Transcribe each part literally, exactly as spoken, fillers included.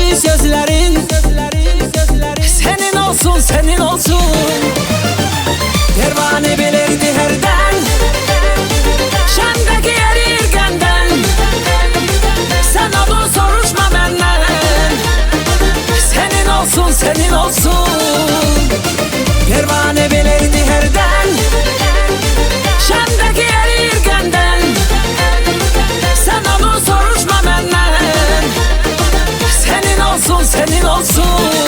sözleri sözlerin senin olsun, senin olsun. Pervane belirdi herden, şendeki erirgenden. Sen onu soruşma benden, senin olsun, senin olsun. Pervane belirdi herden, şendeki erirgenden. Sen onu soruşma benden, senin olsun, senin olsun.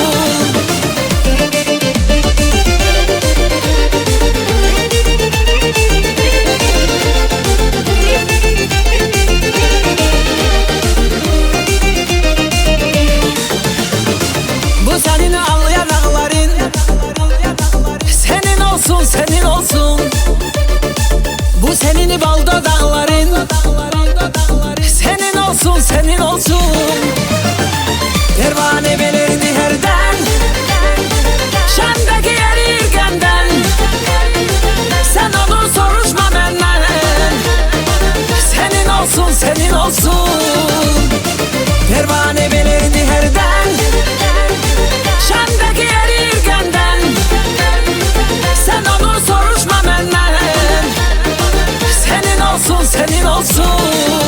Bu senin ağlayan ağların, senin olsun, senin olsun. Bu senin balda dağların, senin olsun, senin olsun. Pervane belirdi herden, şendeki erirgenden. Sen onu soruşma benden, senin olsun, senin olsun. Pervane belirdi herden, şendeki erirgenden. Sen onu soruşma benden, senin olsun, senin olsun.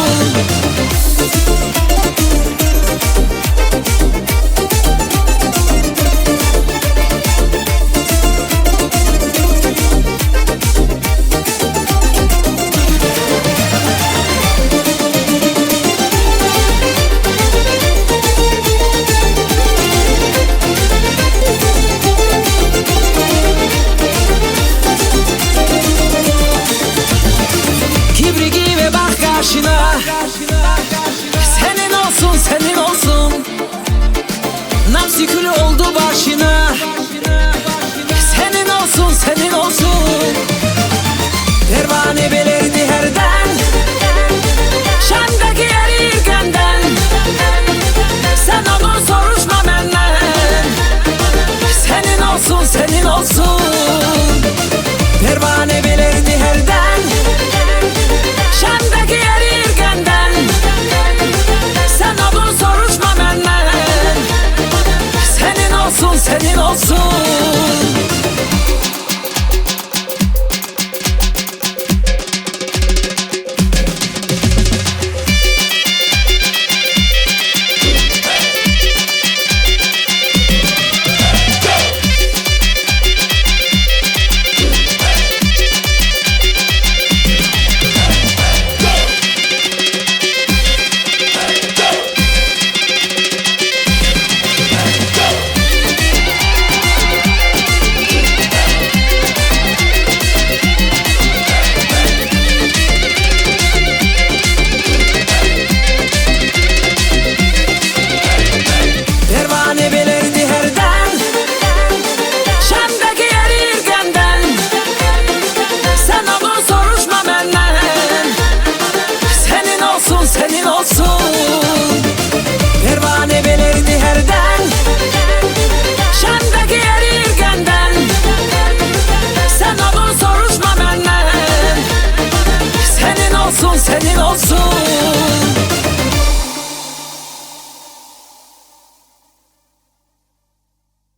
Kibri ve bak karşına, senin olsun, senin olsun. Nafsi kül oldu başına, senin olsun, senin olsun. Pervane belirdi herden, şendeki erirgenden. Sen onu soruşma benden, senin olsun, senin olsun. Pervane belirdi herden, şendeki erirgenden. Sen onu soruşma benden, senin olsun, senin olsun. Pervane belirdi herden, şendeki erirgenden. Sen onu soruşma benden, senin olsun, senin olsun. Pervane belirdi herden, şendeki erirgenden. Sen onu soruşma benden, senin olsun, senin olsun.